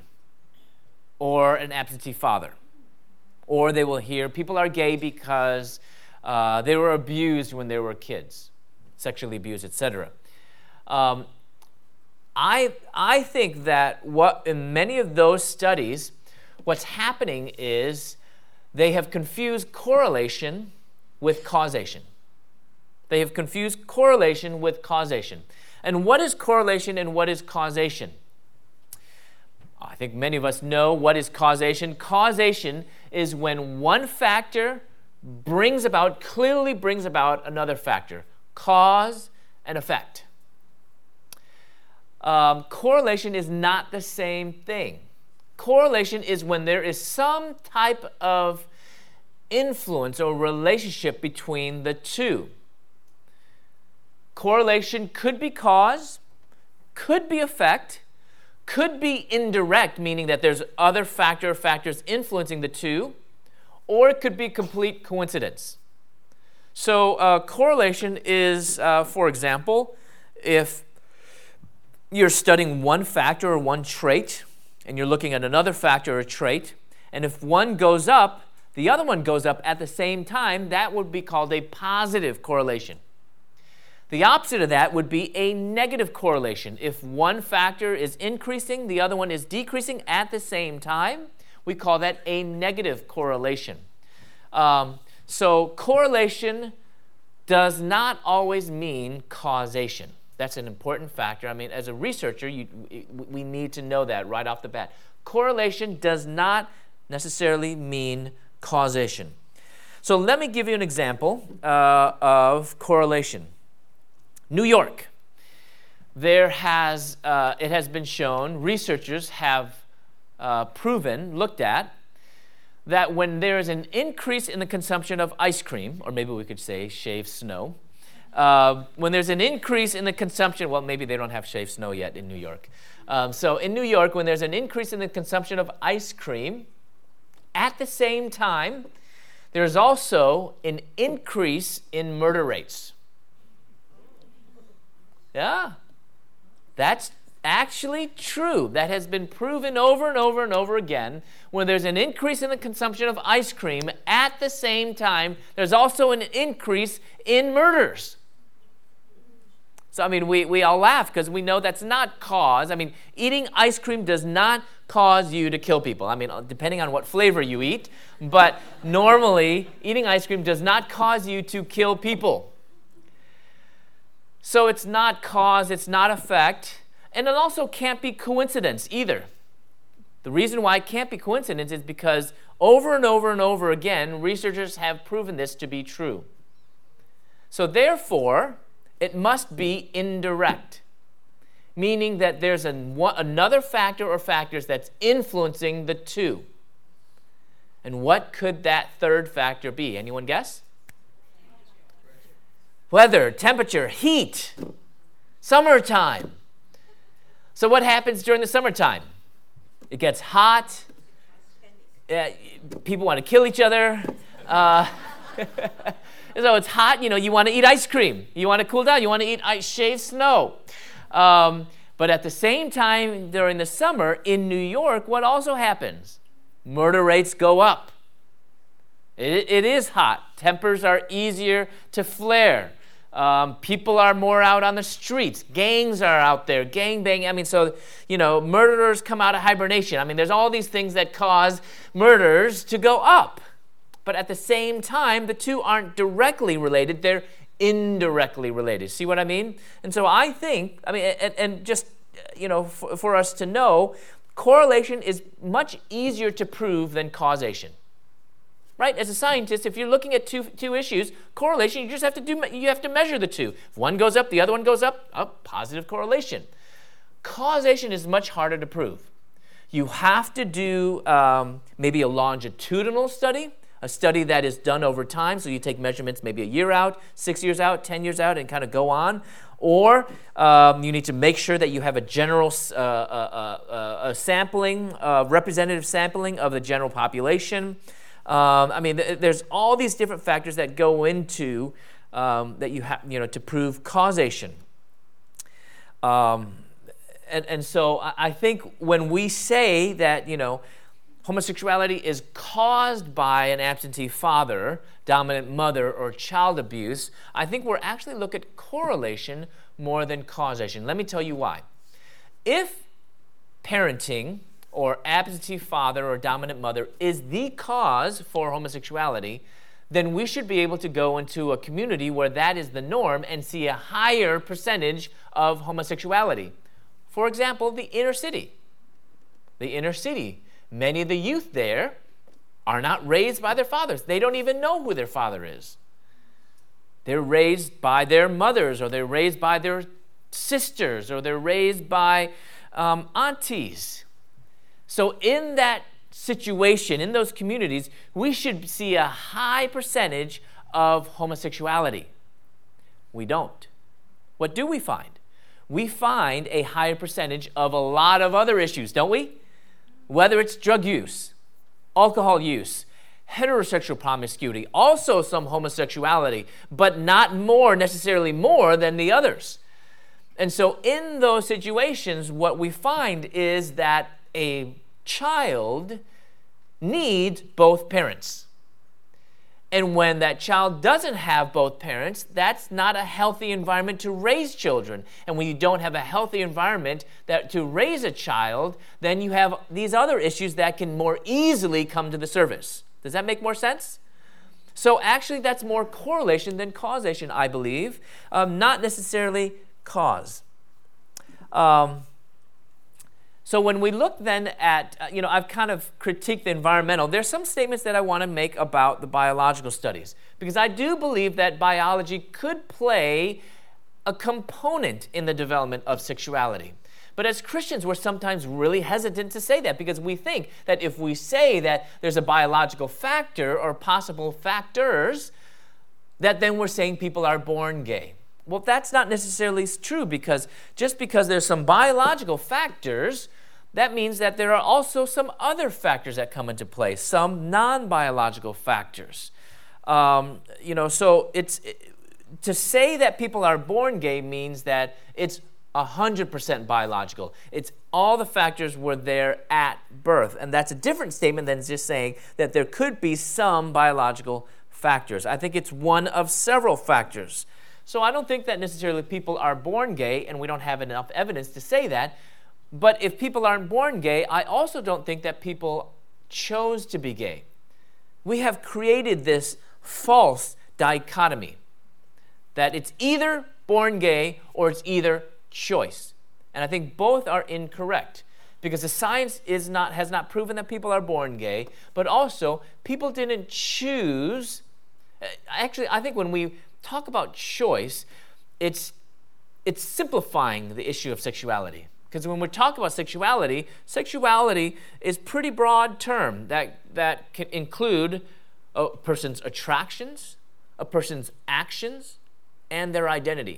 or an absentee father. Or they will hear people are gay because uh, they were abused when they were kids, sexually abused, et cetera. Um, I I think that what in many of those studies, what's happening is they have confused correlation with causation. They have confused correlation with causation. And what is correlation and what is causation? I think many of us know what is causation. Causation is when one factor brings about, clearly brings about another factor. Cause and effect. Um, correlation is not the same thing. Correlation is when there is some type of influence or relationship between the two. Correlation could be cause, could be effect, could be indirect, meaning that there's other factor or factors influencing the two, or it could be complete coincidence. So uh, correlation is, uh, for example, if you're studying one factor or one trait, and you're looking at another factor or trait, and if one goes up, the other one goes up at the same time, that would be called a positive correlation. The opposite of that would be a negative correlation. If one factor is increasing, the other one is decreasing at the same time, we call that a negative correlation. Um, so correlation does not always mean causation. That's an important factor. I mean, as a researcher, you, we need to know that right off the bat. Correlation does not necessarily mean causation. So let me give you an example uh, of correlation. New York. There has, uh, it has been shown, researchers have uh, proven, looked at, that when there is an increase in the consumption of ice cream, or maybe we could say shaved snow, uh, when there's an increase in the consumption, well, maybe they don't have shaved snow yet in New York. Um, so in New York, when there's an increase in the consumption of ice cream, at the same time, there's also an increase in murder rates. Yeah, that's actually true. That has been proven over and over and over again. When there's an increase in the consumption of ice cream, at the same time, there's also an increase in murders. So, I mean, we, we all laugh because we know that's not cause. I mean, eating ice cream does not cause you to kill people. I mean, depending on what flavor you eat. But normally, eating ice cream does not cause you to kill people. So it's not cause, it's not effect, and it also can't be coincidence either. The reason why it can't be coincidence is because over and over and over again, researchers have proven this to be true. So therefore, it must be indirect, meaning that there's an, one, another factor or factors that's influencing the two. And what could that third factor be? Anyone guess? Weather, temperature, heat, summertime. So what happens during the summertime? It gets hot. Uh, people want to kill each other. Uh, so it's hot. You know, you want to eat ice cream. You want to cool down. You want to eat ice, shaved snow. Um, but at the same time, during the summer in New York, what also happens? Murder rates go up. It, it is hot. Tempers are easier to flare. Um, people are more out on the streets. Gangs are out there. Gang bang. I mean, so, you know, murderers come out of hibernation. I mean, there's all these things that cause murders to go up. But at the same time, the two aren't directly related. They're indirectly related. See what I mean? And so I think, I mean, and, and just, you know, for, for us to know, correlation is much easier to prove than causation. Right? As a scientist, if you're looking at two two issues, correlation, you just have to do you have to measure the two. If one goes up, the other one goes up, up, positive correlation. Causation is much harder to prove. You have to do um, maybe a longitudinal study, a study that is done over time. So you take measurements maybe a year out, six years out, ten years out, and kind of go on. Or um, you need to make sure that you have a general uh, uh, uh, a sampling, uh, representative sampling of the general population. Um, I mean, th- there's all these different factors that go into um, that you have, you know, to prove causation. Um, and and so I, I think when we say that, you know, homosexuality is caused by an absentee father, dominant mother, or child abuse, I think we're actually looking at correlation more than causation. Let me tell you why. If parenting or absentee father or dominant mother is the cause for homosexuality, then we should be able to go into a community where that is the norm and see a higher percentage of homosexuality. For example, the inner city. the inner city. Many of the youth there are not raised by their fathers. They don't even know who their father is. They're raised by their mothers, or they're raised by their sisters, or they're raised by um, aunties. So in that situation, in those communities, we should see a high percentage of homosexuality. We don't. What do we find? We find a higher percentage of a lot of other issues, don't we? Whether it's drug use, alcohol use, heterosexual promiscuity, also some homosexuality, but not more, necessarily more than the others. And so in those situations, what we find is that a child needs both parents. And when that child doesn't have both parents, that's not a healthy environment to raise children. And when you don't have a healthy environment that to raise a child, then you have these other issues that can more easily come to the surface. Does that make more sense? So actually that's more correlation than causation, I believe, um, not necessarily cause. Um, So when we look then at, uh, you know, I've kind of critiqued the environmental. There's some statements that I want to make about the biological studies, because I do believe that biology could play a component in the development of sexuality. But as Christians, we're sometimes really hesitant to say that, because we think that if we say that there's a biological factor or possible factors, that then we're saying people are born gay. Well, that's not necessarily true, because just because there's some biological factors, that means that there are also some other factors that come into play, some non-biological factors. Um, you know, so it's it, to say that people are born gay means that it's one hundred percent biological. It's all the factors were there at birth, and that's a different statement than just saying that there could be some biological factors. I think it's one of several factors. So I don't think that necessarily people are born gay, and we don't have enough evidence to say that. But if people aren't born gay, I also don't think that people chose to be gay. We have created this false dichotomy that it's either born gay or it's either choice. And I think both are incorrect, because the science is not has not proven that people are born gay, but also people didn't choose. Actually, I think when we talk about choice, it's it's simplifying the issue of sexuality. Because when we talk about sexuality, sexuality is a pretty broad term that, that can include a person's attractions, a person's actions, and their identity.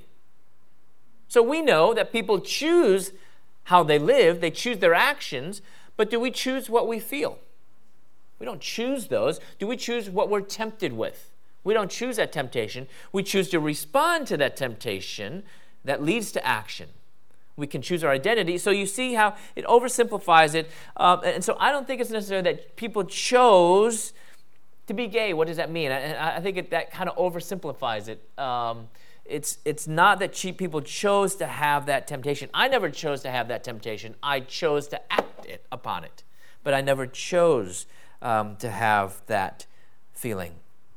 So we know that people choose how they live, they choose their actions, but do we choose what we feel? We don't choose those. Do we choose what we're tempted with? We don't choose that temptation. We choose to respond to that temptation that leads to action. We can choose our identity. So you see how it oversimplifies it. Um, and so I don't think it's necessary that people chose to be gay. What does that mean? And I, I think it, that kind of oversimplifies it. Um, it's, it's not that cheap people chose to have that temptation. I never chose to have that temptation. I chose to act it upon it. But I never chose um, to have that feeling.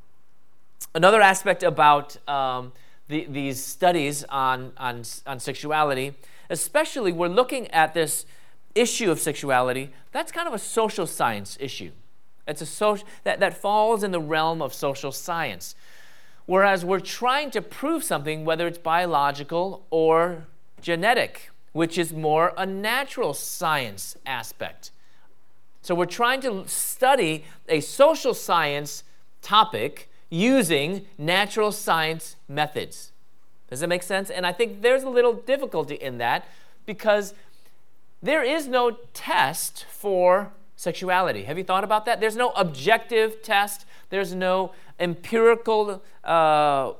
Another aspect about um, the, these studies on, on, on sexuality, especially we're looking at this issue of sexuality, that's kind of a social science issue. It's a social, that, that falls in the realm of social science. Whereas we're trying to prove something, whether it's biological or genetic, which is more a natural science aspect. So we're trying to study a social science topic using natural science methods. Does that make sense? And I think there's a little difficulty in that, because there is no test for sexuality. Have you thought about that? There's no objective test. There's no empirical uh,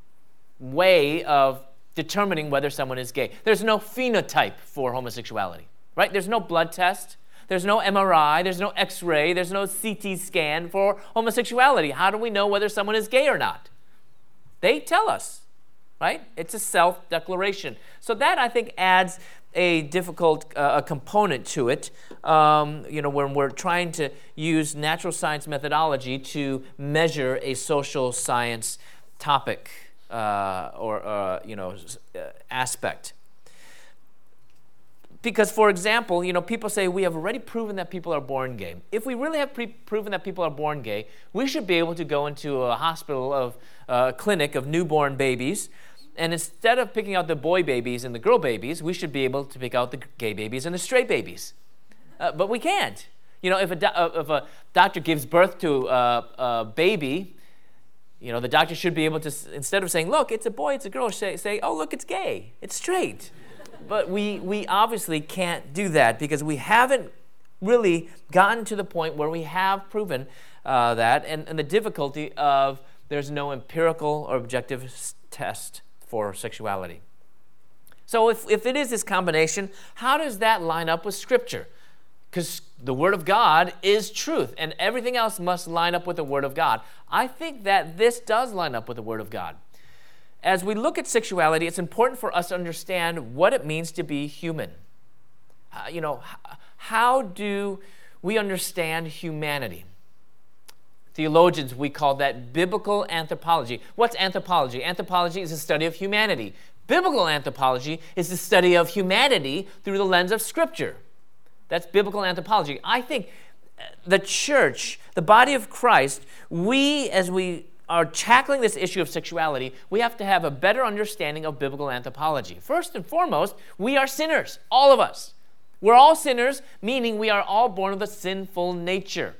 way of determining whether someone is gay. There's no phenotype for homosexuality, right? There's no blood test. There's no M R I, there's no X-ray, there's no C T scan for homosexuality. How do we know whether someone is gay or not? They tell us, right? It's a self-declaration. So that, I think, adds a difficult uh, a component to it, um, you know, when we're trying to use natural science methodology to measure a social science topic uh, or, uh, you know, uh, aspect. Because, for example, you know, people say we have already proven that people are born gay. If we really have pre- proven that people are born gay, we should be able to go into a hospital of a uh, clinic of newborn babies, and instead of picking out the boy babies and the girl babies, we should be able to pick out the gay babies and the straight babies. Uh, but we can't. You know, if a, do- uh, if a doctor gives birth to a, a baby, you know, the doctor should be able to, instead of saying, look, it's a boy, it's a girl, say, say oh, look, it's gay, it's straight. But we, we obviously can't do that because we haven't really gotten to the point where we have proven uh, that, and, and the difficulty of there's no empirical or objective s- test for sexuality. So if, if it is this combination, how does that line up with Scripture? Because the Word of God is truth, and everything else must line up with the Word of God. I think that this does line up with the Word of God. As we look at sexuality, it's important for us to understand what it means to be human. Uh, you know, h- how do we understand humanity? Theologians, we call that biblical anthropology. What's anthropology? Anthropology is the study of humanity. Biblical anthropology is the study of humanity through the lens of Scripture. That's biblical anthropology. I think the church, the body of Christ, we, as we are tackling this issue of sexuality, we have to have a better understanding of biblical anthropology. First and foremost, we are sinners, all of us. We're all sinners, meaning we are all born of a sinful nature.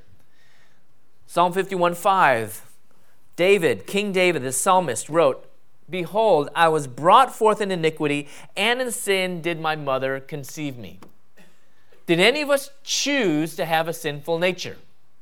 Psalm fifty-one five, David, King David, the psalmist, wrote, "Behold, I was brought forth in iniquity, and in sin did my mother conceive me." Did any of us choose to have a sinful nature?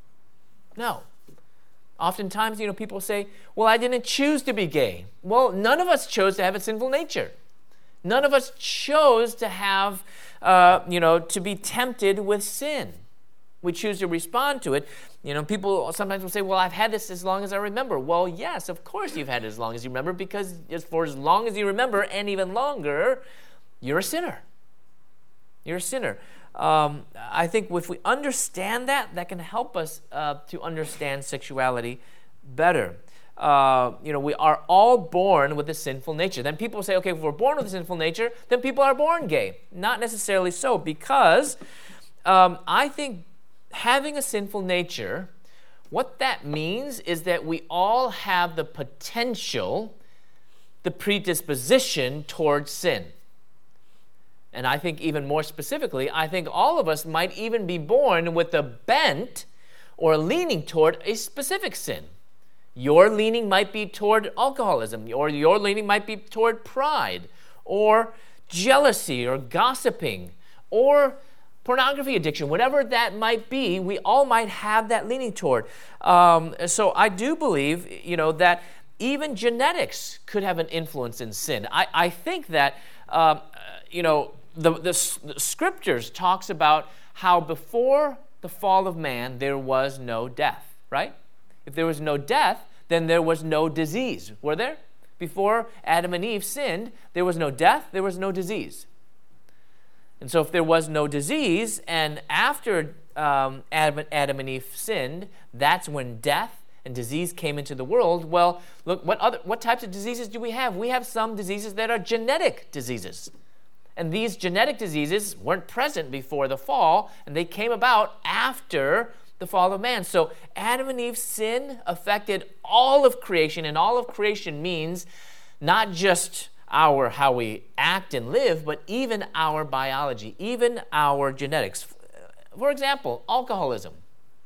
No. Oftentimes, you know, people say, well, I didn't choose to be gay. Well, none of us chose to have a sinful nature. None of us chose to have, uh, you know, to be tempted with sin. We choose to respond to it. You know, people sometimes will say, well, I've had this as long as I remember. Well, yes, of course you've had it as long as you remember, because for as long as you remember and even longer, you're a sinner. You're a sinner. Um, I think if we understand that, that can help us uh, to understand sexuality better. Uh, you know, we are all born with a sinful nature. Then people say, okay, if we're born with a sinful nature, then people are born gay. Not necessarily so, because um, I think having a sinful nature, what that means is that we all have the potential, the predisposition towards sin. And I think even more specifically, I think all of us might even be born with a bent or leaning toward a specific sin. Your leaning might be toward alcoholism, or your leaning might be toward pride, or jealousy, or gossiping, or pornography addiction. Whatever that might be, we all might have that leaning toward. Um, so I do believe, you know, that even genetics could have an influence in sin. I, I think that, um, you know, The, the, the scriptures talks about how before the fall of man, there was no death, right? If there was no death, then there was no disease, were there? Before Adam and Eve sinned, there was no death, there was no disease. And so if there was no disease, and after um, Adam, Adam and Eve sinned, that's when death and disease came into the world. Well, look, what other what types of diseases do we have? We have some diseases that are genetic diseases. And these genetic diseases weren't present before the fall, and they came about after the fall of man. So Adam and Eve's sin affected all of creation, and all of creation means not just our how we act and live, but even our biology, even our genetics. For example, alcoholism.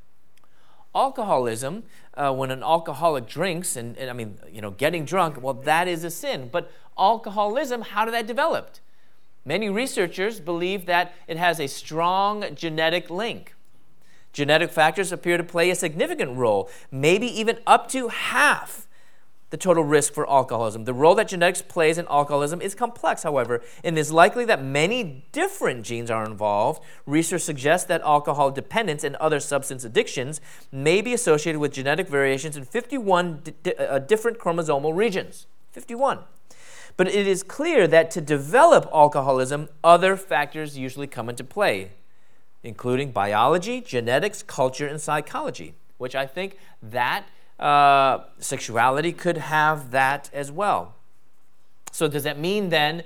Alcoholism, uh, when an alcoholic drinks, and, and I mean, you know, getting drunk, well, that is a sin. But alcoholism, how did that develop? Many researchers believe that it has a strong genetic link. Genetic factors appear to play a significant role, maybe even up to half the total risk for alcoholism. The role that genetics plays in alcoholism is complex, however, and it is likely that many different genes are involved. Research suggests that alcohol dependence and other substance addictions may be associated with genetic variations in fifty-one di- di- uh, different chromosomal regions. fifty-one. But it is clear that to develop alcoholism, other factors usually come into play, including biology, genetics, culture, and psychology, which I think that uh, sexuality could have that as well. So does that mean then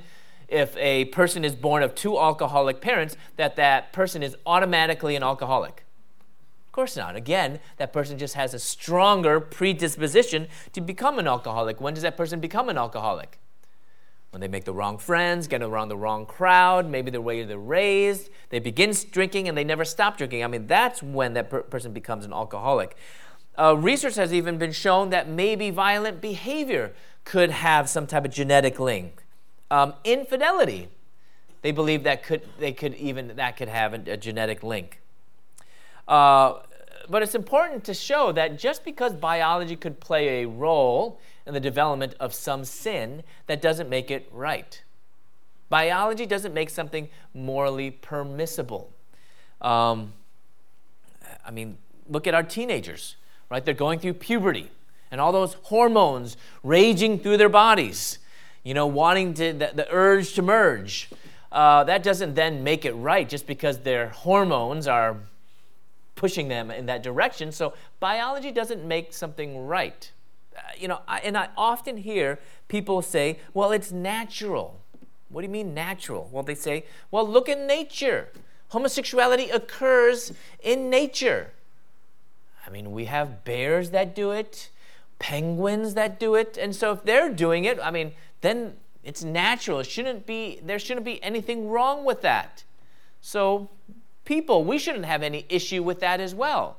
if a person is born of two alcoholic parents, that that person is automatically an alcoholic. Of course not. Again, that person just has a stronger predisposition to become an alcoholic. When does that person become an alcoholic? When they make the wrong friends, get around the wrong crowd, maybe the way they're raised, they begin drinking and they never stop drinking. I mean, that's when that per- person becomes an alcoholic. Uh, research has even been shown that maybe violent behavior could have some type of genetic link. Um, infidelity, they believe that could they could even that could have a, a genetic link. Uh, but it's important to show that just because biology could play a role in the development of some sin, that doesn't make it right. Biology doesn't make something morally permissible. Um, I mean, look at our teenagers, right? They're going through puberty and all those hormones raging through their bodies, you know, wanting to, the, the urge to merge. Uh, that doesn't then make it right just because their hormones are pushing them in that direction. So biology doesn't make something right. Uh, you know, I, and I often hear people say, well, it's natural. What do you mean natural? Well, they say, well, look in nature. Homosexuality occurs in nature. I mean, we have bears that do it, penguins that do it, and so if they're doing it, I mean, then it's natural. It shouldn't be, there shouldn't be anything wrong with that. So people, we shouldn't have any issue with that as well.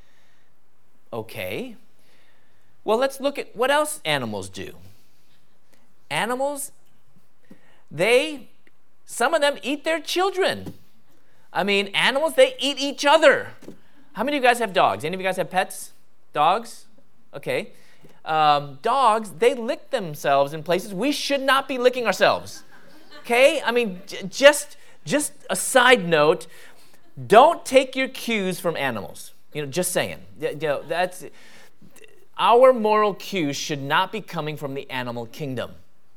Okay. Well, let's look at what else animals do. Animals, they, some of them eat their children. I mean, animals, they eat each other. How many of you guys have dogs? Any of you guys have pets? Dogs? Okay. Um, dogs, they lick themselves in places we should not be licking ourselves. Okay? I mean, j- just, just a side note, don't take your cues from animals. You know, just saying. You know, that's... Our moral cues should not be coming from the animal kingdom.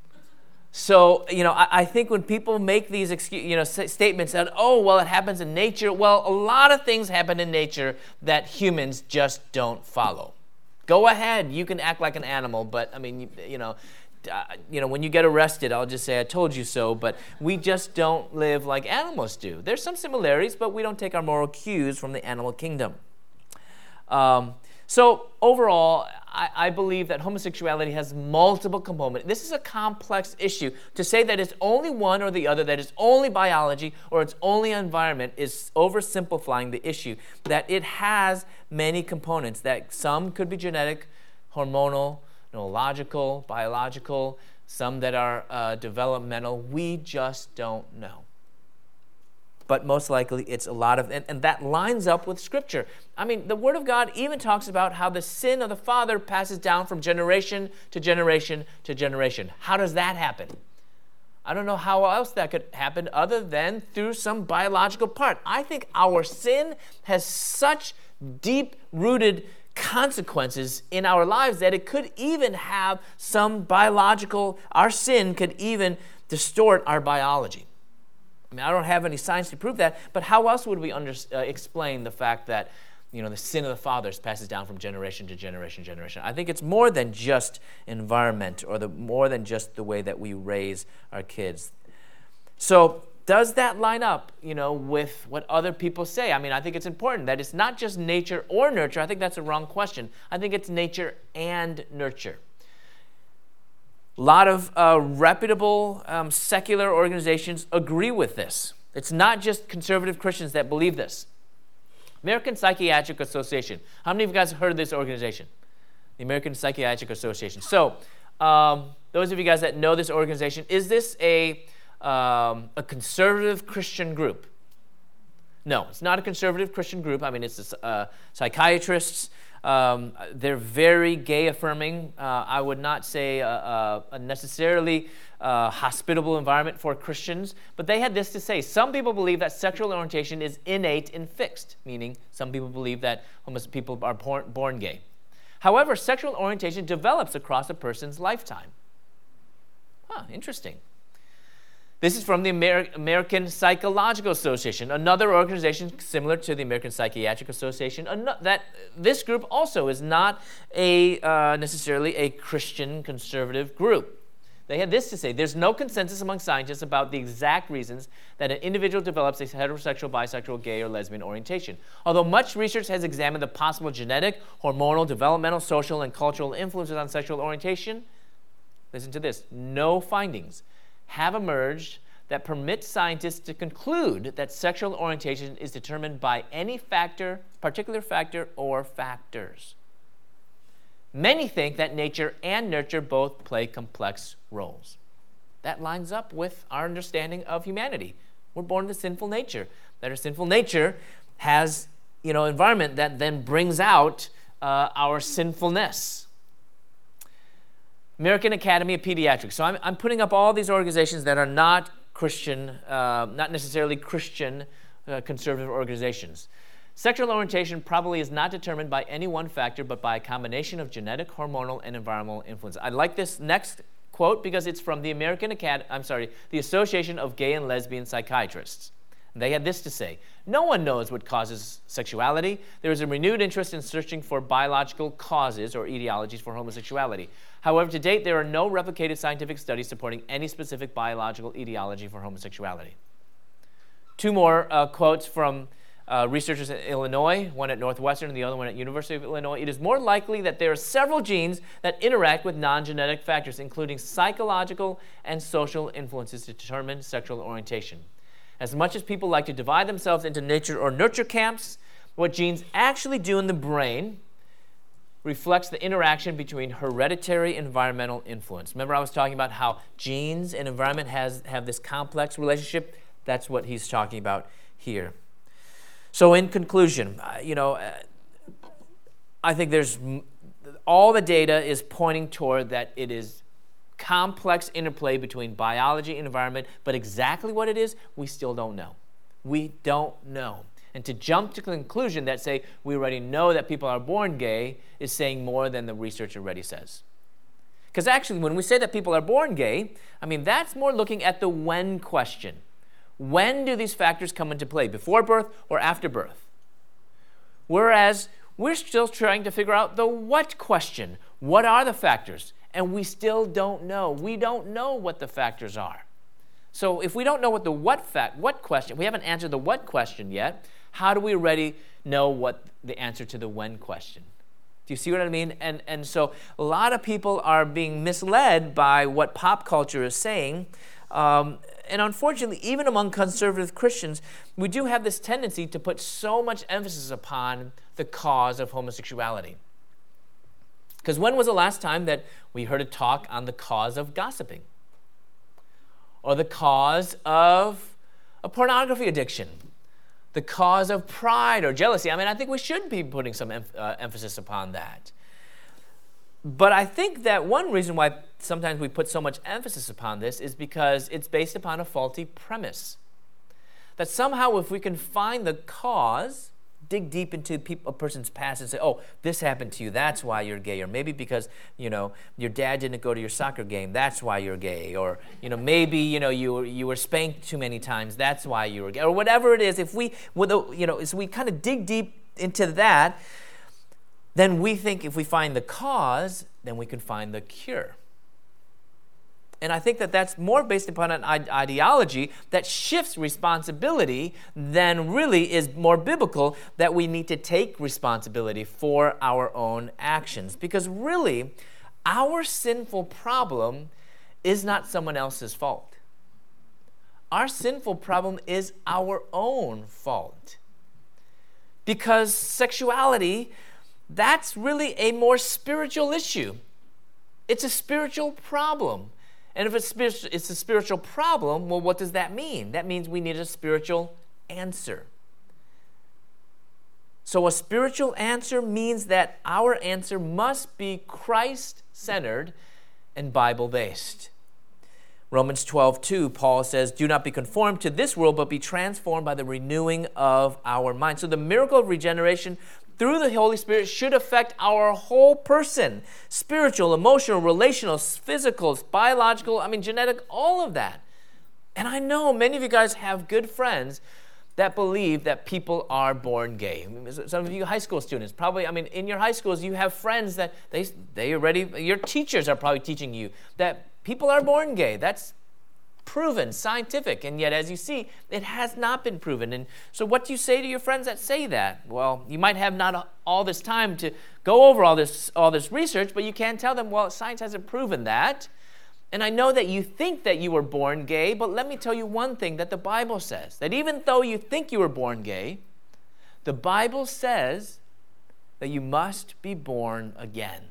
So, you know, I, I think when people make these excuse, you know, s- statements that, oh, well, it happens in nature, well, a lot of things happen in nature that humans just don't follow. Go ahead, you can act like an animal, but, I mean, you, you know, uh, you know, when you get arrested, I'll just say, I told you so, but we just don't live like animals do. There's some similarities, but we don't take our moral cues from the animal kingdom. Um, So overall, I, I believe that homosexuality has multiple components. This is a complex issue. To say that it's only one or the other, that it's only biology or it's only environment is oversimplifying the issue. That it has many components, that some could be genetic, hormonal, neurological, biological, some that are uh, developmental. We just don't know. But most likely it's a lot of, and, and that lines up with Scripture. I mean, the Word of God even talks about how the sin of the father passes down from generation to generation to generation. How does that happen? I don't know how else that could happen other than through some biological part. I think our sin has such deep-rooted consequences in our lives that it could even have some biological, our sin could even distort our biology. I mean, I don't have any science to prove that, but how else would we under, uh, explain the fact that, you know, the sin of the fathers passes down from generation to generation, generation? I think it's more than just environment or the more than just the way that we raise our kids. So does that line up, you know, with what other people say? I mean, I think it's important that it's not just nature or nurture. I think that's a wrong question. I think it's nature and nurture. A lot of uh, reputable um, secular organizations agree with this. It's not just conservative Christians that believe this. American Psychiatric Association. How many of you guys have heard of this organization? The American Psychiatric Association. So, um, those of you guys that know this organization, is this a, um, a conservative Christian group? No, it's not a conservative Christian group. I mean, it's uh, psychiatrists. Um, they're very gay-affirming. Uh, I would not say a, a, a necessarily uh, hospitable environment for Christians, but they had this to say. Some people believe that sexual orientation is innate and fixed, meaning some people believe that almost people are born, born gay. However, sexual orientation develops across a person's lifetime. Huh, interesting. This is from the Amer- American Psychological Association, another organization similar to the American Psychiatric Association. An- that this group also is not a uh, necessarily a Christian conservative group. They had this to say: there's no consensus among scientists about the exact reasons that an individual develops a heterosexual, bisexual, gay, or lesbian orientation. Although much research has examined the possible genetic, hormonal, developmental, social, and cultural influences on sexual orientation, listen to this: no findings have emerged that permit scientists to conclude that sexual orientation is determined by any factor, particular factor, or factors. Many think that nature and nurture both play complex roles. That lines up with our understanding of humanity. We're born with a sinful nature. That our sinful nature has, you know, environment that then brings out uh, our sinfulness. American Academy of Pediatrics. So I'm, I'm putting up all these organizations that are not Christian, uh, not necessarily Christian uh, conservative organizations. Sexual orientation probably is not determined by any one factor, but by a combination of genetic, hormonal, and environmental influence. I like this next quote because it's from the American Academy, I'm sorry, the Association of Gay and Lesbian Psychiatrists. They had this to say: no one knows what causes sexuality. There is a renewed interest in searching for biological causes or etiologies for homosexuality. However, to date, there are no replicated scientific studies supporting any specific biological etiology for homosexuality. Two more uh, quotes from uh, researchers in Illinois, one at Northwestern and the other one at University of Illinois. It is more likely that there are several genes that interact with non-genetic factors, including psychological and social influences, to determine sexual orientation. As much as people like to divide themselves into nature or nurture camps, what genes actually do in the brain reflects the interaction between hereditary and environmental influence. Remember, I was talking about how genes and environment has, have this complex relationship? That's what he's talking about here. So in conclusion, you know, I think there's all the data is pointing toward that it is complex interplay between biology and environment, but exactly what it is, we still don't know. We don't know. And to jump to the conclusion that say we already know that people are born gay is saying more than the research already says. Because actually, when we say that people are born gay, I mean, that's more looking at the when question. When do these factors come into play, before birth or after birth? Whereas we're still trying to figure out the what question. What are the factors? And we still don't know. We don't know what the factors are. So if we don't know what the what fact, what question, we haven't answered the what question yet, how do we already know what the answer to the when question? Do you see what I mean? And, and so a lot of people are being misled by what pop culture is saying. Um, and unfortunately, even among conservative Christians, we do have this tendency to put so much emphasis upon the cause of homosexuality. Because when was the last time that we heard a talk on the cause of gossiping? Or the cause of a pornography addiction? The cause of pride or jealousy? I mean, I think we should be putting some em- uh, emphasis upon that. But I think that one reason why sometimes we put so much emphasis upon this is because it's based upon a faulty premise. That somehow if we can find the cause, dig deep into a person's past and say, oh, this happened to you, that's why you're gay. Or maybe because, you know, your dad didn't go to your soccer game, that's why you're gay. Or, you know, maybe, you know, you were, you were spanked too many times, that's why you were gay. Or whatever it is, if we, you know, as we kind of dig deep into that, then we think if we find the cause, then we can find the cure. And I think that that's more based upon an ideology that shifts responsibility than really is more biblical, that we need to take responsibility for our own actions. Because really, our sinful problem is not someone else's fault. Our sinful problem is our own fault. Because sexuality, that's really a more spiritual issue. It's a spiritual problem. And if it's, it's a spiritual problem, well, what does that mean? That means we need a spiritual answer. So a spiritual answer means that our answer must be Christ-centered and Bible-based. Romans twelve two, Paul says, do not be conformed to this world, but be transformed by the renewing of our mind. So the miracle of regeneration through the Holy Spirit should affect our whole person. Spiritual, emotional, relational, physical, biological, I mean, genetic, all of that. And I know many of you guys have good friends that believe that people are born gay. Some of you high school students, probably, I mean, in your high schools, you have friends that they, they already, your teachers are probably teaching you that people are born gay. That's proven, scientific, and yet, as you see, it has not been proven. And so what do you say to your friends that say that? Well, you might have not all this time to go over all this, all this research, but you can tell them, well, science hasn't proven that. And I know that you think that you were born gay, but let me tell you one thing that the Bible says, that even though you think you were born gay, the Bible says that you must be born again.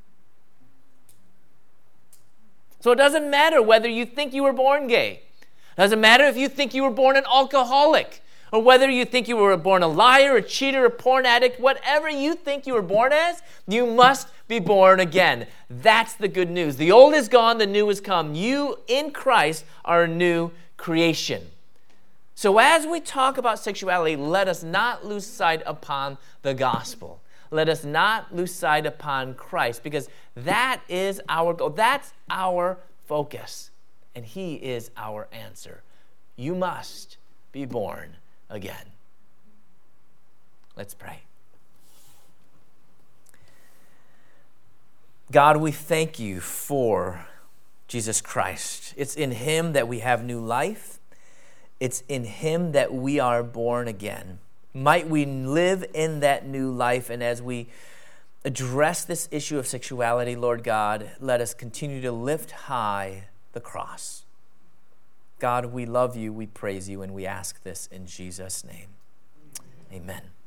So it doesn't matter whether you think you were born gay. It doesn't matter if you think you were born an alcoholic, or whether you think you were born a liar, a cheater, a porn addict, whatever you think you were born as, you must be born again. That's the good news. The old is gone, the new has come. You in Christ are a new creation. So as we talk about sexuality, let us not lose sight upon the gospel. Let us not lose sight upon Christ, because that is our goal. That's our focus, and he is our answer. You must be born again. Let's pray. God, we thank you for Jesus Christ. It's in him that we have new life. It's in him that we are born again. Might we live in that new life, and as we address this issue of sexuality, Lord God, let us continue to lift high the cross. God, we love you, we praise you, and we ask this in Jesus' name. Amen.